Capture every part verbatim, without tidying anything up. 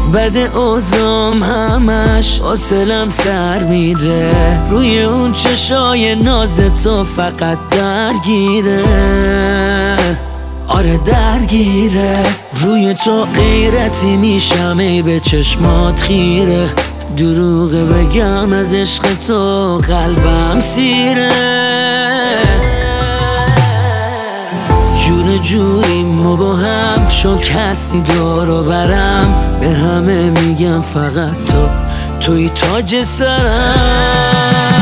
بد اوزام همش حوصلم سر میره، روی اون چشای ناز تو فقط درگیره. آره درگیره، روی تو غیرتی میشم ای به چشمات خیره. دروغه بگم از عشق تو قلبم سیره. جور جوریم و با هم شکستی دور برم، به همه میگم فقط تو توی تاج سرم.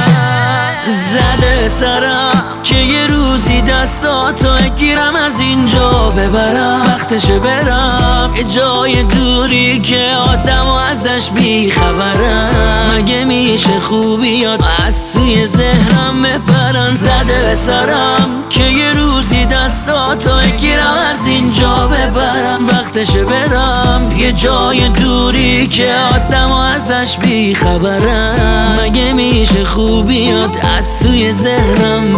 زده سرم که یه روزی دستاتو گیرم از اینجا ببرم، وقتشه برم یه جای دوری که آدم و ازش بیخبرم. مگه میشه خوبیات از توی ذهنم بپرن؟ زده سرم که یه روزی دستاتو بگیرم از اینجا ببرم، وقتشه برم یه جای دوری که آدم و ازش بیخبرم. مگه میشه خوبیات از توی ذهنم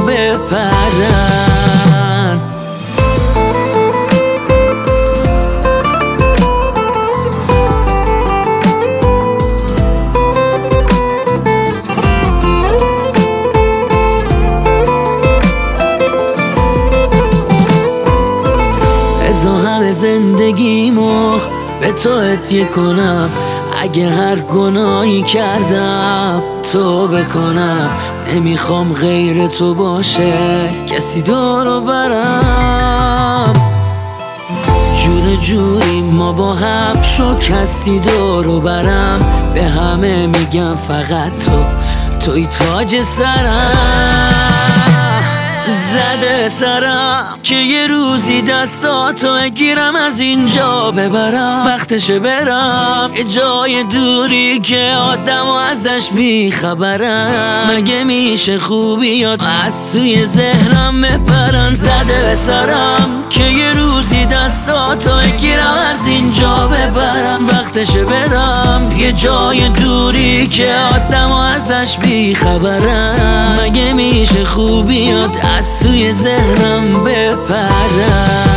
بپرن؟ زندگیمو به تو هدیه کنم، اگه هر گناهی کردم تو بکنم. نمیخوام غیر تو باشه کسی دورو برم. جور جوری ما با هم شکستی دورو برم، به همه میگم فقط تو توی تاج سرم. زده سرم که یه روزی دستاتو بگیرم از اینجا ببرم، وقتشه برم یه جای دوری که آدم و ازش بیخبرم. مگه میشه خوبیات از توی ذهنم بپرن؟ زده سرم که یه روزی دستاتو بگیرم از اینجا ببرم، وقتشه برم یه جای دوری که آدم و ازش بیخبرم. مگه میشه خوبیات از توی ذهنم بپرن؟